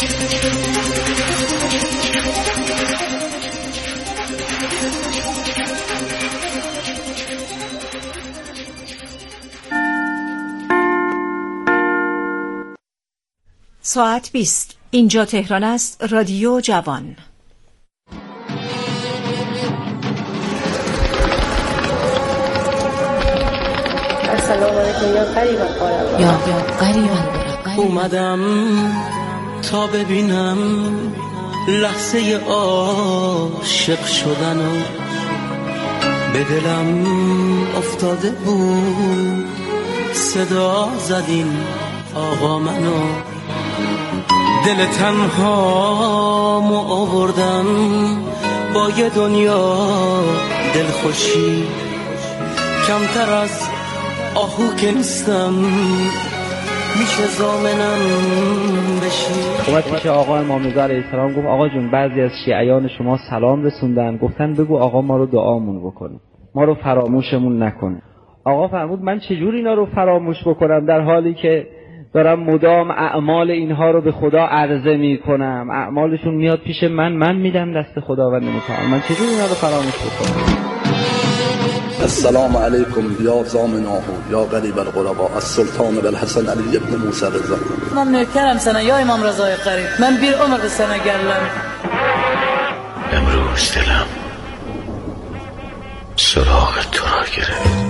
ساعت 20. اینجا تهران است. رادیو جوان. السلام علیکم یا قریبا قربا یا قریبا اومدم تا ببینم لحظه عاشق شدن و به دلم افتاده بود صدا زدین آقا منو دل تنهامو آوردم با یه دنیا دلخوشی کمتر از آهو که نیستم میشه زامنم بشی. اومد پیش آقا امام رضا علیه السلام گفت آقا جون بعضی از شیعیان شما سلام رسوندن گفتن بگو آقا ما رو دعامون بکنه ما رو فراموشمون نکنه. آقا فرمود من چجور اینا رو فراموش بکنم در حالی که دارم مدام اعمال اینها رو به خدا عرضه میکنم، اعمالشون میاد پیش من میدم دست خداوند متعال، من چجور اینا رو فراموش بکنم؟ السلام علیکم یا زامناه یا غریب الغرباء السلطان بالحسن علی ابن موسی رضا. من نوکرم سنه یا امام رضای قریب، من بیر عمر سنه گرلم. امروز دلم سراغ تو را گرفت.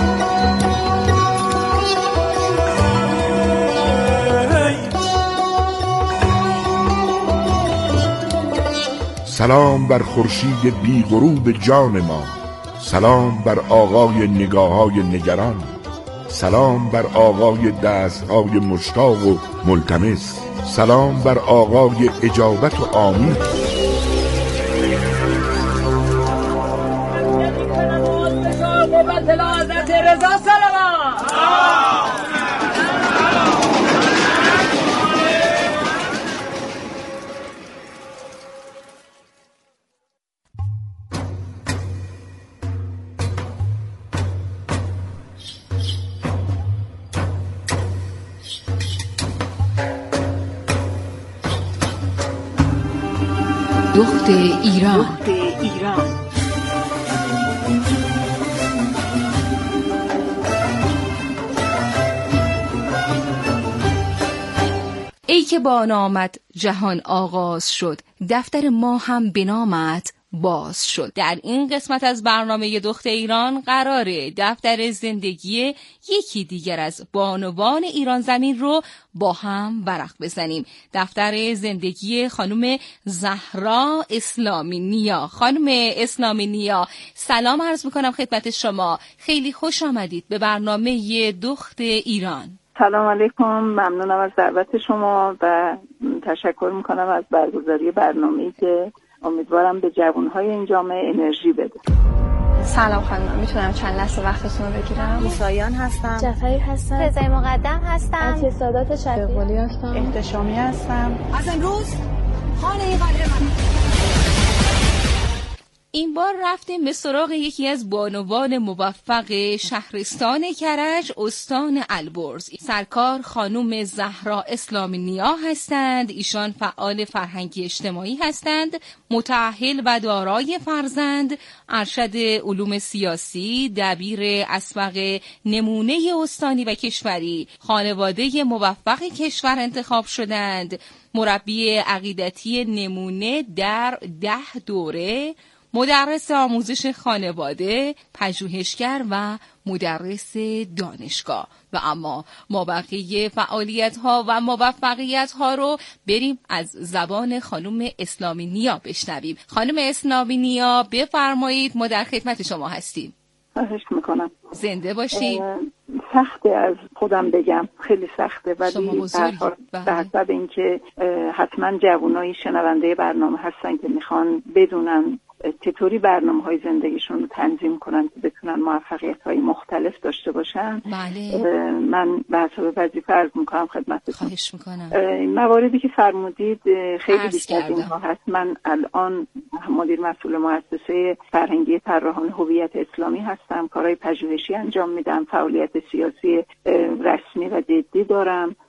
سلام بر خورشید بی غروب جان ما، سلام بر آقای نگاه‌های نگران، سلام بر آقای دست‌های مشتاق و ملتمس، سلام بر آقای اجابت و آمین. دخت ایران. ای که با نامت جهان آغاز شد، دفتر ما هم به نامت باز شد. در این قسمت از برنامه دخت ایران قراره دفتر زندگی یکی دیگر از بانوان ایران زمین رو با هم ورق بزنیم. دفتر زندگی خانم زهرا اسلامی نیا. خانم اسلامی نیا، سلام عرض میکنم خدمت شما. خیلی خوش آمدید به برنامه دخت ایران. سلام علیکم، ممنونم از دعوت شما و تشکر میکنم از برگزاری برنامه‌ای که امیدوارم به جوانهای این جامعه انرژی بده. سلام خانم، میتونم چند لحظه وقتتون رو بگیرم؟ موسایان هستم. جعفری هستم. رضای مقدم هستم. عطیه سادات شفیعی هستم. احتشامی هستم. از امروز خانه این قدر من. این بار رفتیم به سراغ یکی از بانوان موفق شهرستان کرج، استان البرز. سرکار خانم زهرا اسلامی نیا هستند. ایشان فعال فرهنگی اجتماعی هستند، متأهل و دارای فرزند، ارشد علوم سیاسی، دبیر اسبق نمونه استانی و کشوری، خانواده موفق کشور انتخاب شدند، مربی عقیدتی نمونه در 10 دوره، مدرس آموزش خانواده، پژوهشگر و مدرس دانشگاه. و اما ما بقیه فعالیت‌ها و موفقیت‌ها رو بریم از زبان خانم اسلامی نیا بشنویم. خانم اسلامی نیا بفرمایید، ما در خدمت شما هستیم. خواهش میکنم. زنده باشید. سخته از خودم بگم، خیلی سخته، ولی در حسب اینکه حتما جوانای شنونده برنامه هستن که میخوان بدونن چطوری برنامه‌های زندگیشون رو تنظیم کنن که بتونن موفقیت‌های مختلف داشته باشن. بله. من به حساب وظیفه عرض میکنم خدمتتون. خواهش میکنم. مواردی که فرمودید خیلی بیشتر از اینها هست. من الان مدیر مسئول مؤسسه فرهنگی طراحان هویت اسلامی هستم. کارهای پژوهشی انجام میدم، فعالیت سیاسی رسمی و جدی دارم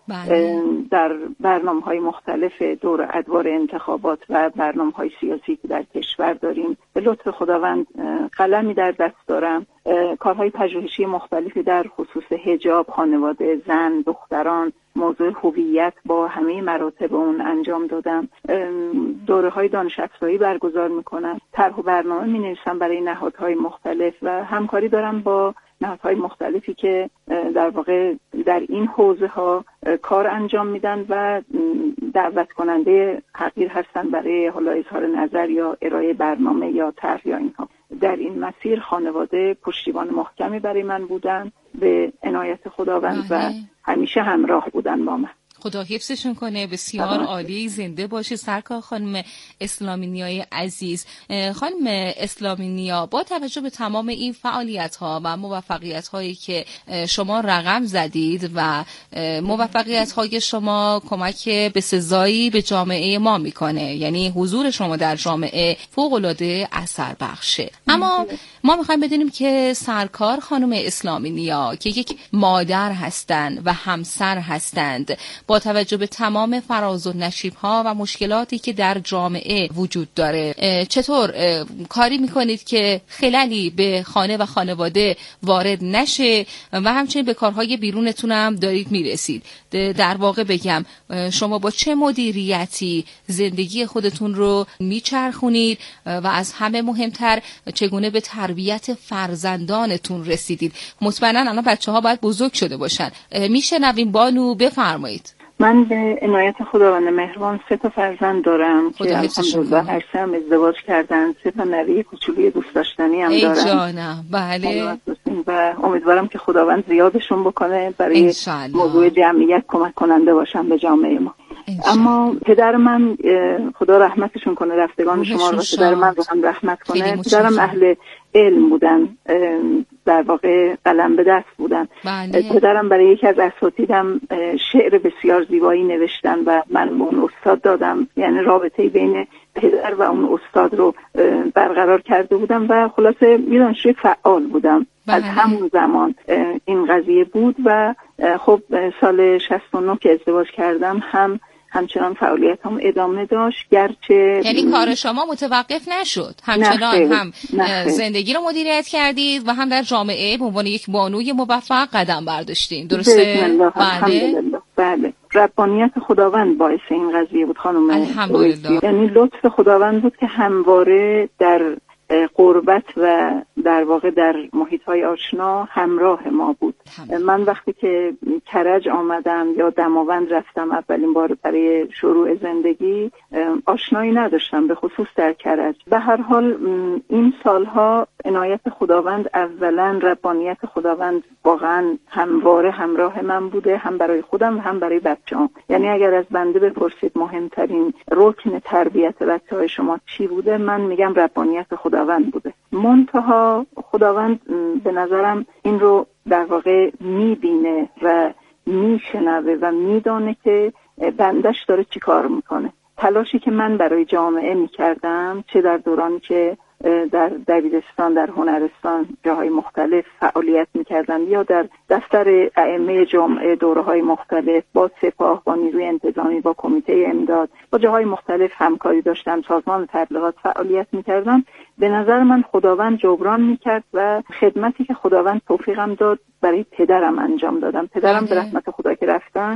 در برنامه‌های مختلف دور ادوار انتخابات و برنامه‌های سیاسی که در کشور داریم. به لطف خداوند قلمی در دست دارم. کارهای پژوهشی مختلفی در خصوص حجاب، خانواده، زن، دختران، موضوع هویت با همه مراتب اون انجام دادم. دوره‌های دانش افزایی برگزار می‌کنم. طرح و برنامه می‌نویسم برای نهادهای مختلف و همکاری دارم با نهادهای مختلفی که در واقع در این حوزه‌ها کار انجام میدن و دعوت کننده حقیر هستن برای حالا اظهار نظر یا ارائه برنامه یا طرح یا اینها. در این مسیر خانواده پشتیبان محکمی برای من بودن به عنایت خداوند و همیشه همراه بودن با من. خدا حفظشون کنه. بسیار عالی، زنده باشه سرکار خانم اسلامی نیای عزیز. خانم اسلامی نیا، با توجه به تمام این فعالیت‌ها و موفقیت‌هایی که شما رقم زدید و موفقیت‌های شما کمک بسزایی به جامعه ما میکنه، یعنی حضور شما در جامعه فوق‌العاده اثر بخشه، اما ما میخوایم بدونیم که سرکار خانم اسلامی نیا که یک مادر هستند و همسر هستند، با توجه به تمام فراز و نشیب‌ها و مشکلاتی که در جامعه وجود داره، چطور کاری میکنید که خللی به خانه و خانواده وارد نشه و همچنین به کارهای بیرونتون هم دارید میرسید؟ در واقع بگم شما با چه مدیریتی زندگی خودتون رو میچرخونید و از همه مهمتر چگونه به تربیت فرزندانتون رسیدید؟ مطمئنا الان بچه‌ها باید بزرگ شده باشن. میشنویم بانو، بفرمایید. من به عنایت خداوند مهربان 3 فرزند دارم که الحمدلله هر 3 هم ازدواج کردن. 3 نوه کوچولوی دوست داشتنی هم دارم. ای جانم، بله. و امیدوارم که خداوند زیادشون بکنه برای موضوع جمعیت کمک کننده باشن به جامعه ما. اما پدر من خدا رحمتشون کنه، رفتگان شما رو پدر من رو هم رحمت کنه. پدرم اهل علم بودن، در واقع قلم به دست بودن. پدرم برای یکی از اساتیدم شعر بسیار زیبایی نوشتن و من به اون استاد دادم، یعنی رابطه بین پدر و اون استاد رو برقرار کرده بودم و خلاصه میدانشجوی فعال بودم. از همون زمان این قضیه بود و خب سال 69 که ازدواج کردم همچنان فعالیتم ادامه داشت، گرچه یعنی کار شما متوقف نشد، همچنان هم زندگی رو مدیریت کردید و هم در جامعه به عنوان یک بانوی موفق قدم برداشتین، درسته؟ بله. ربانیت خداوند باعث این قضیه بود خانم. الحمدلله. یعنی لطف خداوند بود که همواره در قربت و در واقع در محیط‌های آشنا همراه ما بود. من وقتی که کرج آمدم یا دماوند رفتم اولین بار برای شروع زندگی، آشنایی نداشتم به خصوص در کرج. به هر حال این سالها عنایت خداوند، اولا ربانیت خداوند واقعا همواره همراه من بوده، هم برای خودم و هم برای بچه‌ام. یعنی اگر از بنده بپرسید مهمترین رکن تربیت بچه‌های شما چی بوده، من میگم ربانیت خداوند بوده. منتها خداوند به نظرم این رو در واقع میبینه و میشنوه و میدانه که بندش داره چی کار میکنه. تلاشی که من برای جامعه میکردم، چه در دورانی که در دبیرستان، در هنرستان، جاهای مختلف فعالیت میکردم یا در دفتر ائمه جامعه دوره‌های مختلف، با سپاه، با نیروی انتظامی، با کمیته امداد، با جاهای مختلف همکاری داشتم، سازمان تبلیغات فعالیت میکردم. به نظر من خداوند جبران میکرد و خدمتی که خداوند توفیقم داد برای پدرم انجام دادم. پدرم به رحمت خدا که رفتن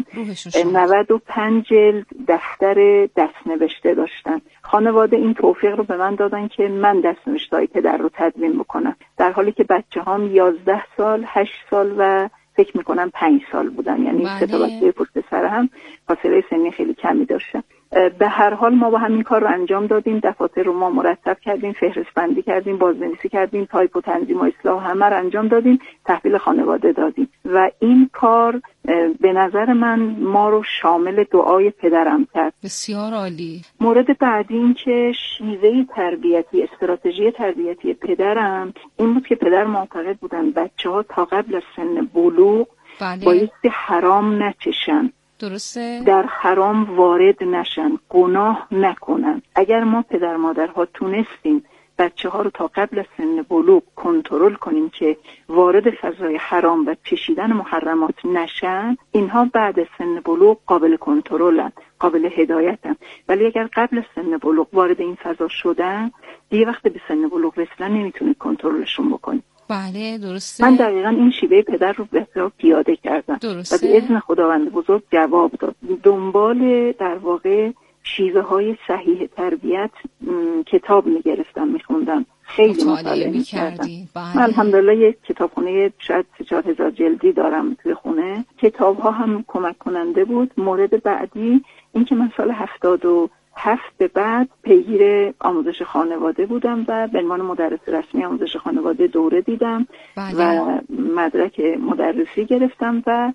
95 جلد دفتر دستنوشته داشتن. خانواده این توفیق رو به من دادن که من دستنوشته‌های پدر رو تدوین بکنم، در حالی که بچه‌هام 11 سال، 8 سال و فکر میکنم 5 سال بودن، یعنی 3 تا بچه پشت سر هم، فاصله سنی خیلی کمی داشتن. به هر حال ما با همین کار رو انجام دادیم، دفاتر رو ما مرتب کردیم، فهرست بندی کردیم، بازنویسی کردیم، تایپ و تنظیم و اصلاح همه رو انجام دادیم، تحویل خانواده دادیم و این کار به نظر من ما رو شامل دعای پدرم کرد. بسیار عالی. مورد بعدی این که شیوه تربیتی، استراتژی تربیتی پدرم این بود که پدر معتقد بودن بچه‌ها تا قبل از سن بلوغ بایستی حرام نچشن، درسته؟ در حرام وارد نشن، گناه نکنن. اگر ما پدر مادرها تونستیم بچه‌ها رو تا قبل از سن بلوغ کنترل کنیم که وارد فضای حرام و چشیدن محرمات نشن، اینها بعد از سن بلوغ قابل کنترلن، قابل هدایتن. ولی اگر قبل از سن بلوغ وارد این فضا شدن، دیگه وقتی به سن بلوغ رسیدن نمیتونید کنترلشون بکنید. بله درسته. من دقیقاً این شیوه پدر رو بهتر پیاده کردم و به اذن خداوند بزرگ جواب داد. دنبال در واقع شیوه های صحیح تربیت کتاب میگرفتم، میخوندم، خیلی مطالعه میکردم. من الحمدلله یک کتابخونه شاید 4,000 جلدی دارم توی خونه. کتاب ها هم کمک کننده بود. مورد بعدی این که من سال 77 به بعد پیگیر آموزش خانواده بودم و به عنوان مدرس رسمی آموزش خانواده دوره دیدم و مدرک مدرسی گرفتم و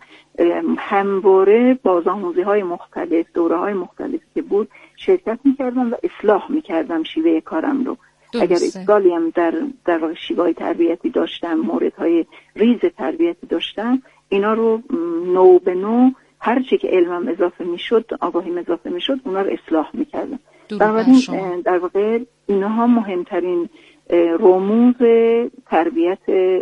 همواره بازآموزی های مختلف، دوره های مختلفی که بود شرکت میکردم و اصلاح میکردم شیوه کارم رو. اگر اشکالی هم در واقع شیوه تربیتی داشتم، موردهای ریز تربیتی داشتم، اینا رو نو به نو هر چی که علمم اضافه میشد، آگاهیم اضافه میشد، اونا رو اصلاح میکردم. بنابراین در واقع اینها مهمترین رموز تربیت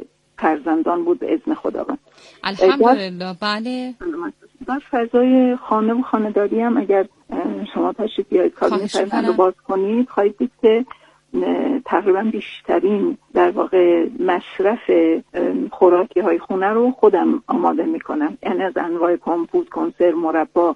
فرزندان بود به اذن خداوند. الحمدلله. بله. در فضای خانه و خانه‌داری هم اگر شما تشریف بیایید کابینه فرزند رو باز کنید، خواهید دید که تقریبا بیشترین در واقع مصرف خوراکی های خونه رو خودم آماده میکنم، یعنی از انواع کمپوت، کنسرو، مربا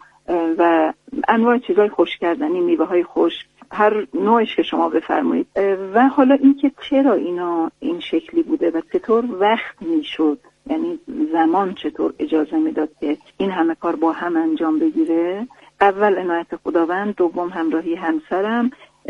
و انواع چیزهای خشک کردنی، میوه های خشک، هر نوعش که شما بفرمایید. و حالا اینکه چرا اینا این شکلی بوده و چطور وقت میشد، یعنی زمان چطور اجازه میداد که این همه کار با هم انجام بگیره. اول عنایت خداوند، دوم همراهی همسرم.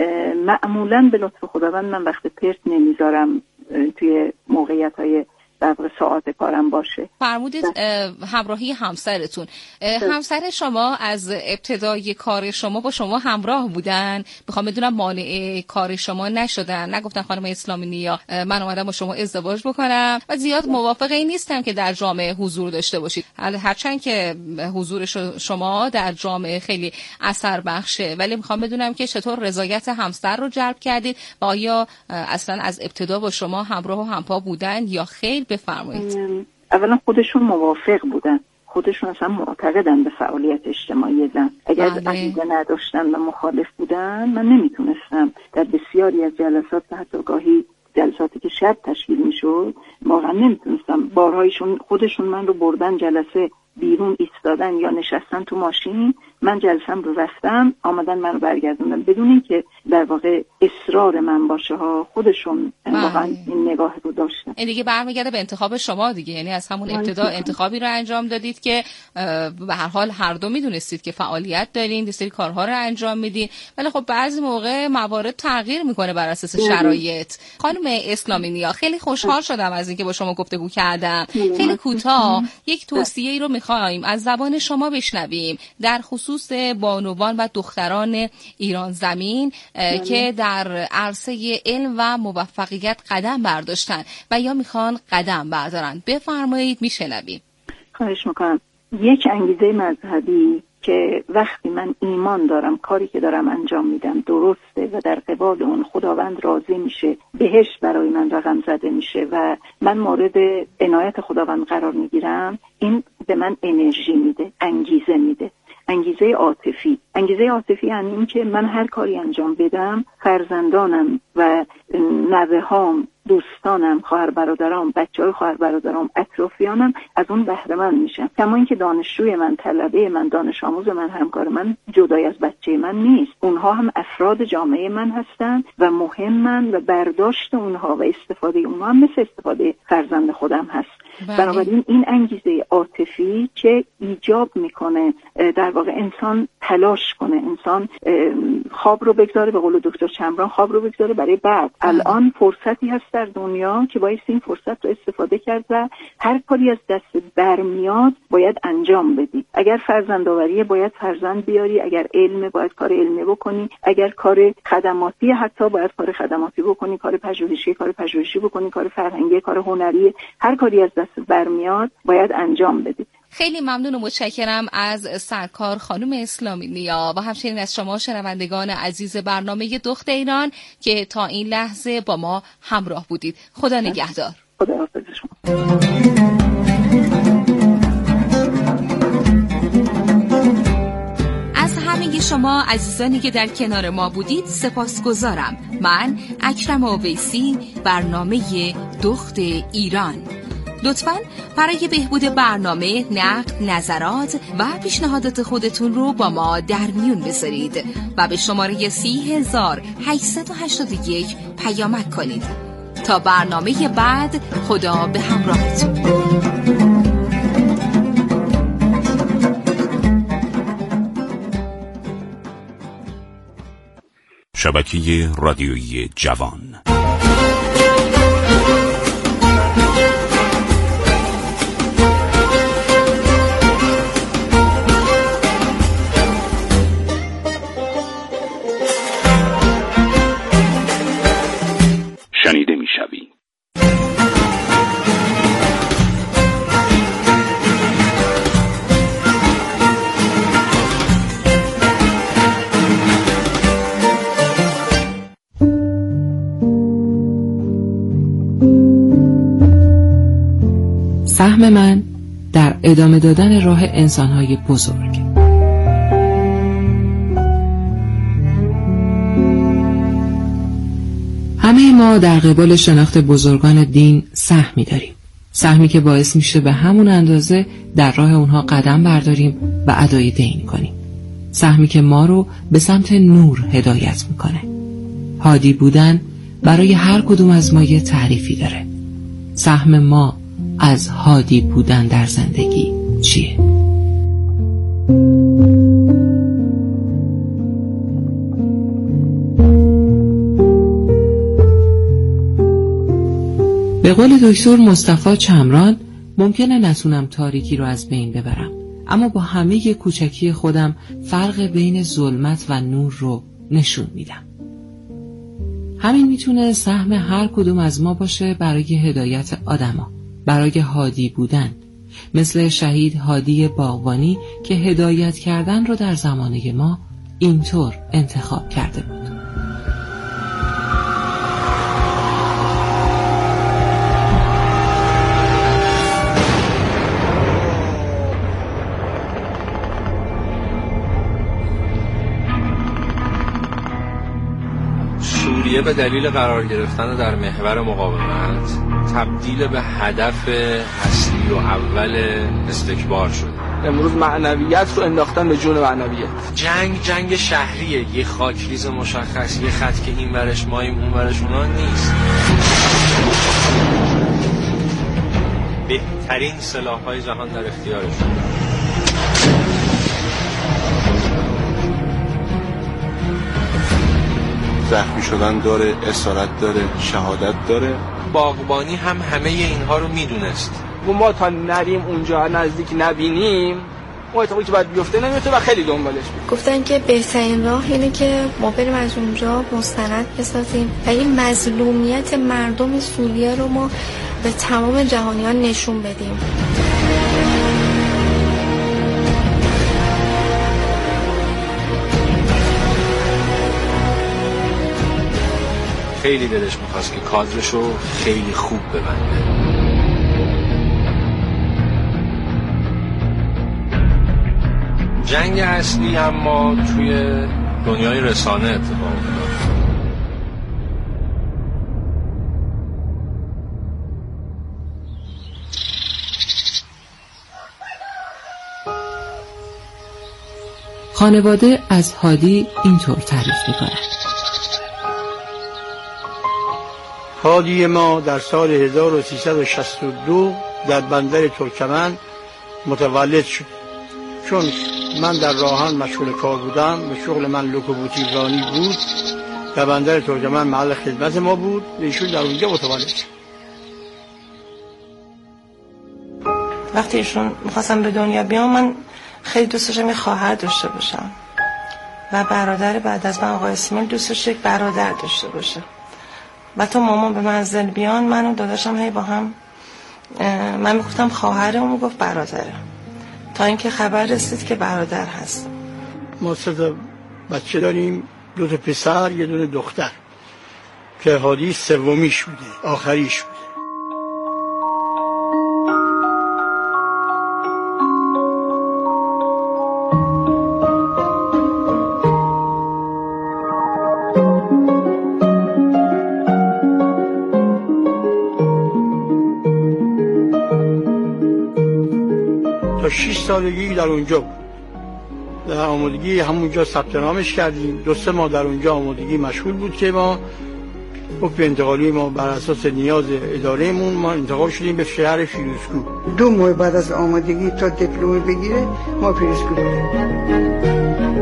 معمولاً به لطف خداوند من وقت پرت نمیذارم توی موقعیت‌های در ساعت کارم باشه. فرمودید همراهی همسرتون. همسر شما از ابتدای کار شما با شما همراه بودن؟ میخوام بدونم مانع کار شما نشدن؟ نگفتن خانم اسلامی نیا من اومدم با شما ازدواج بکنم و زیاد موافق این نیستم که در جامعه حضور داشته باشید، هرچند که حضور شما در جامعه خیلی اثر بخشه، ولی میخوام بدونم که چطور رضایت همسر رو جلب کردید و آیا اصلا از ابتدا با شما همراه و همپا بودن یا خیر؟ بفرمایید. اولا خودشون موافق بودن، خودشون اصلا معتقدن به فعالیت اجتماعی زن. اگر عقیده نداشتن و مخالف بودن، من نمیتونستم در بسیاری از جلسات و حتی گاهی جلساتی که شب تشکیل میشد واقعا نمیتونستم. بارهایشون خودشون من رو بردن جلسه، بیرون ایستادن یا نشستن تو ماشین، من جلسم رو رفتم، آمدن من رو برگردوندن بدون اینکه در واقع اصرار من باشه ها. خودشون واقعا این نگاه رو داشتن. این دیگه برمیگرده به انتخاب شما دیگه، یعنی از همون ابتدا انتخابی رو انجام دادید که به هر حال هر دو میدونستید که فعالیت دارین، یه سری کارها رو انجام میدین، ولی خب بعضی موقع موارد تغییر میکنه بر اساس شرایط. خانم اسلامی نیا، خیلی خوشحال شدم از اینکه با شما گفتگو کردم. خیلی کوتاه یک توصیه‌ای رو میخوایم از زبان شما بشنویم در خصوص بانوان و دختران ایران زمین که در عرصه علم و موفقیت قدم برداشتن و یا میخوان قدم بردارن. بفرمایید، میشنویم. خواهش میکنم. یک انگیزه مذهبی که وقتی من ایمان دارم کاری که دارم انجام میدم درسته و در قبال اون خداوند راضی میشه، بهشت برای من رقم زده میشه و من مورد عنایت خداوند قرار میگیرم، این به من انرژی میده، انگیزه میده. انگیزه عاطفی یعنی این که من هر کاری انجام بدم فرزندانم و نوه‌هام، دوستانم، خواهر برادرام، بچه‌های خواهر برادرام، اطرافیانم از اون بهره مند میشن. کما اینکه دانشجوی من، طلبه من، دانش آموز من، همکار من جدای از بچه من نیست. اونها هم افراد جامعه من هستن و مهمن و برداشت اونها و استفاده اونها هم مثل استفاده فرزند خودم هست. بنابراین این انگیزه عاطفی که ایجاب میکنه در واقع انسان تلاش کنه، انسان خواب رو بگذاره، به قول دکتر چمران خواب رو بگذاره برای بعد. الان فرصتی هست در دنیا که باید این فرصت رو استفاده کرد و هر کاری از دست برمیاد باید انجام بدی. اگر فرزند آوریه باید فرزند بیاری، اگر علم باید کار علمی بکنی، اگر کار خدماتی حتی باید کار خدماتی بکنی، کار پژوهشی بکنی، کار فرهنگی، کار هنری، هر کاری از دست برمیاد باید انجام بدی. خیلی ممنون و متشکرم از سرکار خانم اسلامی نیا و همچنین از شما شنوندگان عزیز برنامه دخت ایران که تا این لحظه با ما همراه بودید. خدا نگهدار. خدا حافظ شما. از همه شما عزیزانی که در کنار ما بودید سپاسگزارم. من اکرم اویسی، برنامه دخت ایران. لطفاً برای بهبود برنامه نقد، نظرات و پیشنهادات خودتون رو با ما در میون بذارید و به شماره 30881 پیامک کنید. تا برنامه بعد، خدا به همراهتون. شبکه رادیویی جوان. شنیده می‌شوی. سهم من در ادامه دادن راه انسان‌های بزرگ. همه ما در قبال شناخت بزرگان دین سهمی داریم. سهمی که باعث میشه به همون اندازه در راه اونها قدم برداریم و ادای دین کنیم. سهمی که ما رو به سمت نور هدایت میکنه. هادی بودن برای هر کدوم از ما یه تعریفی داره. سهم ما از هادی بودن در زندگی چیه؟ به قول دکتر مصطفی چمران، ممکنه نتونم تاریکی رو از بین ببرم، اما با همه کوچکی خودم فرق بین ظلمت و نور رو نشون میدم. همین میتونه سهم هر کدوم از ما باشه برای هدایت آدما، برای هادی بودن، مثل شهید هادی باغبانی که هدایت کردن رو در زمانه ما اینطور انتخاب کرده بود. سوریه به دلیل قرار گرفتن در محور مقاومت تبدیل به هدف اصلی و اول استکبار شد. امروز معنویت رو انداختن به جون معنویت. جنگ شهریه، یه خاکریز مشخص، یه خط که این ورش ماییم اون ورش اونا نیست. بهترین سلاح‌های جهان در اختیارشون. زخمی شدن داره، اسارت داره، شهادت داره. باغبانی هم همه اینها رو میدونست. ما تا نریم اونجا نزدیک نبینیم اون اتفاقی که باید بیفته نمیفته و خیلی دنبالش می‌کنیم. گفتن که بهترین راه اینه که ما بریم از اونجا مستند بسازیم و این مظلومیت مردم سوریه رو ما به تمام جهانیان نشون بدیم. خیلی دلش می‌خواست که کادرشو خیلی خوب ببنده. جنگ اصلی اما توی دنیای رسانه اتفاق افتاد. خانواده از هادی اینطور تعریف می‌کنند. هادی ما در سال 1362 در بندر ترکمن متولد شد. چون من در راهان مشغول کار بودم و شغل من لوکوموتیو رانی بود، در بندر ترکمن محل خدمت ما بود و ایشون در اونجا متولد شد. وقتی ایشون می‌خواستم به دنیا بیام، من خیلی دوست داشتم یه خواهر داشته باشم و برادر بعد از من آقای اسماعیل دوست داشت یک برادر داشته باشه و تا مامان به منزل بیان، من و داداشم هی با هم، من میگفتم خواهره، اون میگفت برادره. تا اینکه خبر رسید که برادر هست. ما 3 بچه داریم، 2 پسر، 1 دختر که هادی سومیش بوده، آخریش بوده. تا 6 سالگی در اونجا بود. در آمادگی همونجا ثبت نامش کردیم. 2-3 ماه در اونجا آمادگی مشغول بود که ما حکم انتقالی ما بر اساس نیاز ادارهمون ما انتقال شدیم به شهر فیروزکوه. 2 ماه بعد از آمادگی تا دیپلم بگیره ما فیروزکوه بودیم.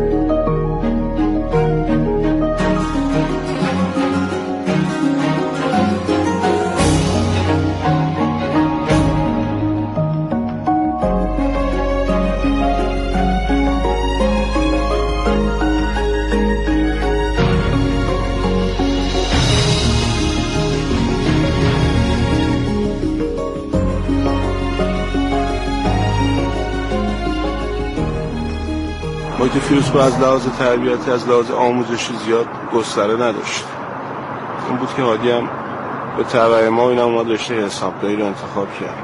محیط فیروزکوه از لحاظ تربیتی، از لحاظ آموزشی زیاد گستره نداشت. این بود که هادی هم به تبع ما اینا اومد رشته حسابداری رو انتخاب کرد.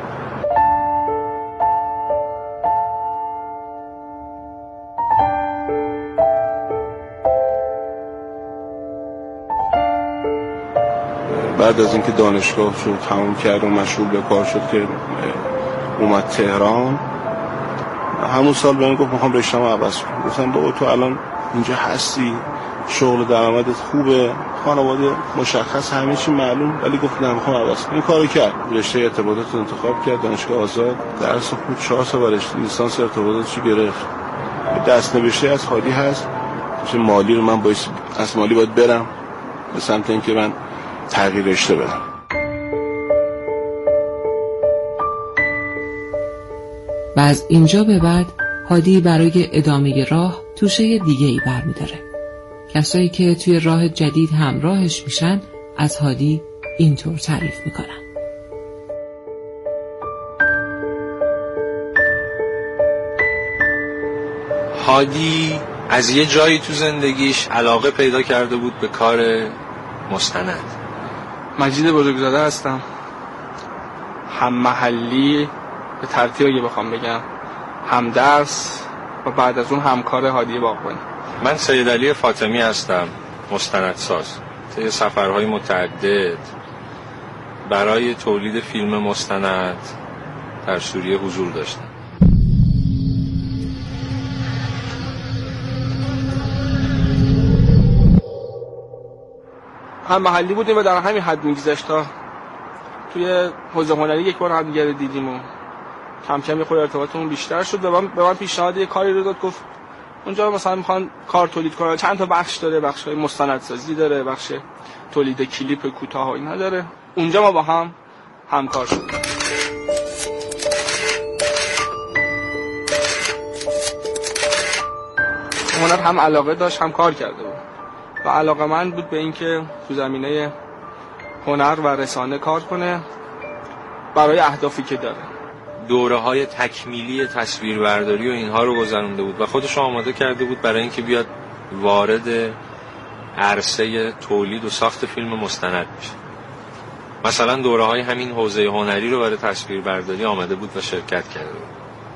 بعد از اینکه دانشگاه رو تموم کرد و مشغول به کار شد که اومد تهران، همون سال بهم گفت میخوام رشته‌مو عوض کنم. گفتم بابا تو الان اینجا هستی، شغل درآمدت خوبه، خانواده مشخص، همه چی معلوم، ولی گفت نه میخوام عوض کنم. این کارو کرد. رشته ارتباطات رو انتخاب کرد، دانشگاه آزاد درس خود 4 سال رشته لیسانس ارتباطاتش گرفت. دست‌نوشته از هادی هست که مالی رو من باید از مالی باید برم به سمت اینکه من تغییر رشته بدم. و از اینجا به بعد هادی برای ادامه راه توشه دیگه ای برمی‌داره. کسایی که توی راه جدید همراهش میشن از هادی اینطور تعریف میکنن. هادی از یه جایی تو زندگیش علاقه پیدا کرده بود به کار مستند. مجید بزرگزاده هستم، هم محلی به ترتیب اگه بخوام بگم، هم درس و بعد از اون همکار هادی باغبانی. من سید علی فاطمی هستم، مستندساز. طی سفرهای متعدد برای تولید فیلم مستند در سوریه حضور داشتم. هم محلی بودیم و در همین حد میگذشت تا توی حوزه هنری یک بار هم دیگه دیدیم و کم کم یه خورده ارتباطمون بیشتر شد و به من پیشنهاد یه کاری رو داد. گفت اونجا مثلا میخوان کار تولید کنن، چند تا بخش داره، بخشای مستندسازی داره، بخش تولید کلیپ کوتاه و اینا داره. اونجا ما با هم همکار شدیم. هنر هم علاقه داشت هم کار کرده بود و علاقه من بود به اینکه تو زمینه هنر و رسانه کار کنه برای اهدافی که داره. دوره‌های تکمیلی تصویربرداری و اینها رو گذرونده بود و خودش رو آماده کرده بود برای اینکه بیاد وارد عرصه تولید و ساخت فیلم مستند بشه. مثلا دوره‌های همین حوزه هنری رو برای تصویربرداری آمده بود و شرکت کرده بود.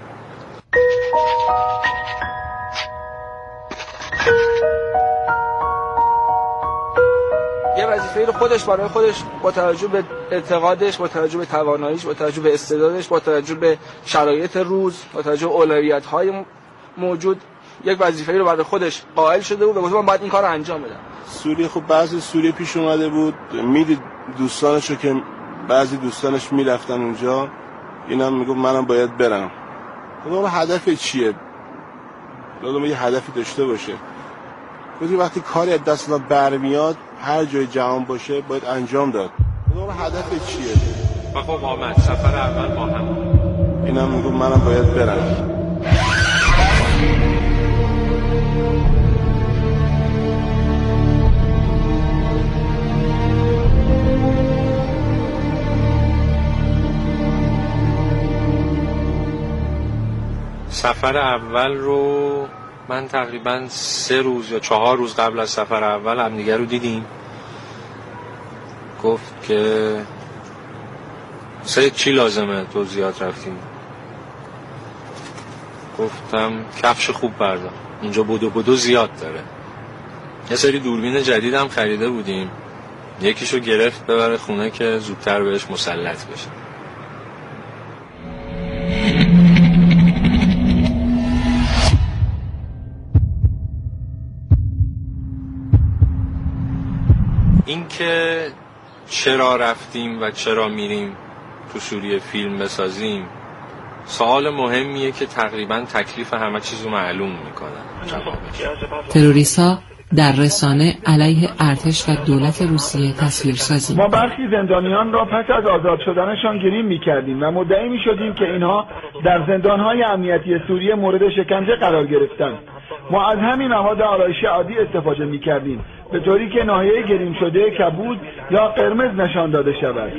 یه وظیفه‌ای رو خودش برای خودش با توجه به اعتقادش، با توجه به تواناییش، با توجه به استعدادش، با توجه به شرایط روز، با توجه به اولویت‌های موجود، یک وظیفه‌ای رو برای خودش قائل شده بود و گفت من باید این کار رو انجام بدم. سوریه خب بعضی سوریه پیش اومده بود، میدید دوستانشو که بعضی دوستانش میرفتن اونجا، اینم میگفت منم باید برم. اون هدف چیه؟ لازم یه هدفی داشته باشه. گفتی وقتی کاری از دست ما برمیاد هر جای جهان باشه باید انجام داد. اون هدف چیه؟ و خب آمد سفر اول با هم. اینم میگفت منم باید برم. سفر اول رو من تقریبا 3 روز یا 4 روز قبل از سفر اول همدیگه رو دیدیم. گفت که سید چی لازمه تو زیاد رفتیم؟ گفتم کفش خوب بردار، اینجا بدو زیاد داره. یه سری دوربین جدید هم خریده بودیم، یکیشو گرفت ببره خونه که زودتر بهش مسلط بشه. این که چرا رفتیم و چرا میریم تو سوریه فیلم بسازیم سوال مهمیه که تقریبا تکلیف همه چیزو معلوم میکنن. تروریست‌ها در رسانه علیه ارتش و دولت روسیه تصویرسازی. ما برخی زندانیان را پس از آزاد شدنشان گریم میکردیم و مدعی میشدیم که اینها در زندانهای امنیتی سوریه مورد شکنجه قرار گرفتند. ما از همین مواد آرایشی عادی استفاده میکردیم به طوری که ناحیه گریم شده کبود یا قرمز نشان داده شود.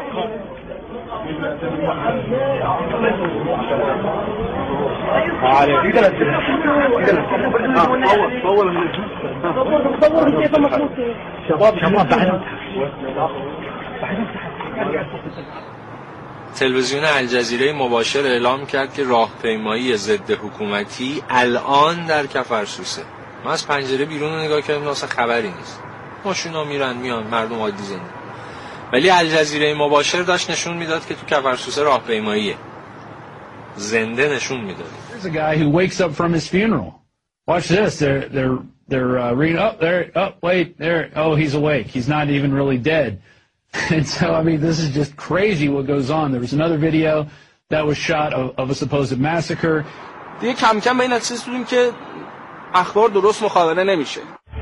تلویزیون الجزیره مباشر اعلام کرد که راهپیمایی ضد حکومتی الان در کفرسوسه. ما از پنجره بیرون نگاه کردیم، اصلا خبری نیست. ماشینا میرن میان، مردم عادی زنده. ولی الجزیره مباشر داشت نشون میداد که تو کفرسوسه راهپیماییه. زنده نشون میداد. There's a guy who wakes up from his funeral. Watch this. They're reading up there. Oh, wait, there. Oh, he's awake. He's not even really dead. And so, I mean, this is just crazy what goes on. There was another video that was shot of a supposed massacre. دیگه کم کم به این نتیجه رسیدیم که اخبار درست مخابره نمیشه.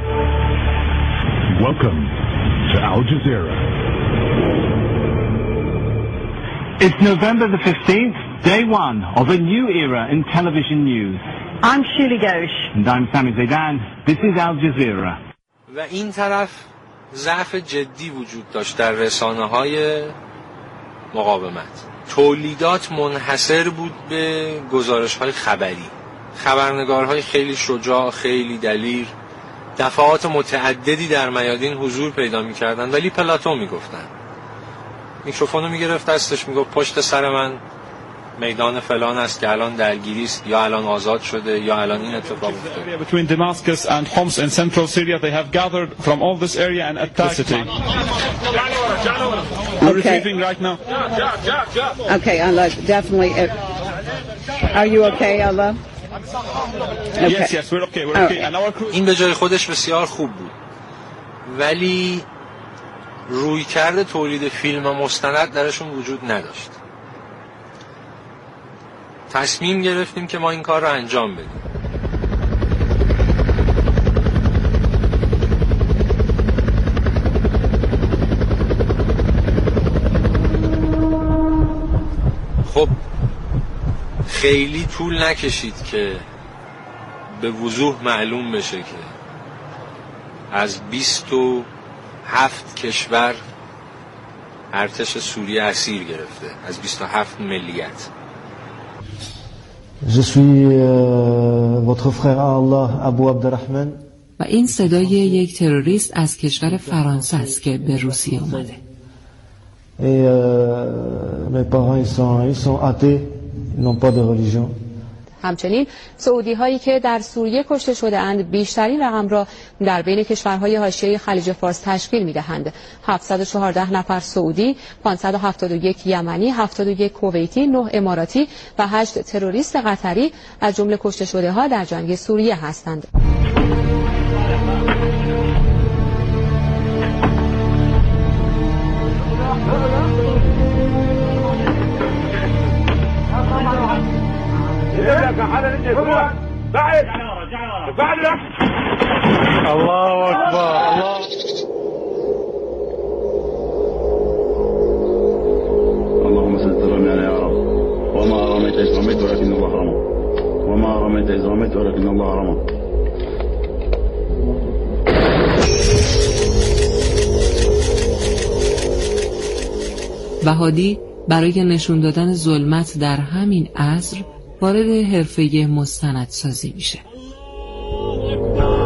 Welcome to Al Jazeera. It's November the 15th, day one of a new era in television news. I'm Shuli Ghosh. And I'm Sami Zaidan. This is Al Jazeera. و این طرف ضعف جدی وجود داشت در رسانه‌های مقاومت. تولیدات منحصر بود به گزارش‌های خبری. خبرنگارهای خیلی شجاع، خیلی دلیر، دفعات متعددی در میادین حضور پیدا می‌کردن ولی پلاتو میگفتن. میکروفونو میگرفت دستش میگفت پشت سر من میدان فلان است که الان درگیری است یا الان آزاد شده یا الان این اتفاق افتاده. Between Damascus and Homs in central Syria they have gathered from all this area and attacked the city. We're retrieving right now. Okay, Allah, definitely. Are you okay, Allah? Okay. Yes, we're okay. We're okay. And our crew. این به جای خودش بسیار خوب بود. ولی رویکرد تولید فیلم مستند درشون وجود نداشت. تصمیم گرفتیم که ما این کار رو انجام بدیم. خب خیلی طول نکشید که به وضوح معلوم بشه که از 27 کشور ارتش سوریه اسیر گرفته، از 27 ملیت. Je suis votre frère Allah Abu Abdurrahman. و این صدای یک تروریست از کشور فرانسه است که به روسیه اومده. Et mes parents ils sont athées, ils n'ont pas de religion. همچنین سعودی هایی که در سوریه کشته شده اند بیشترین رقم را در بین کشورهای حاشیه خلیج فارس تشکیل می دهند. 714 نفر سعودی، 571 یمنی، 71 کویتی، 9 اماراتی و 8 تروریست قطری از جمله کشته شده ها در جنگ سوریه هستند. الله أكبر الله اللهم صل على يا رب وما رميت إذ رميت ولكن الله رمى وما رميت إذ رميت ولكن الله رمى. بهادی برای نشون دادن ظلمت در همین عصر وارد حرفه مستندسازی میشه.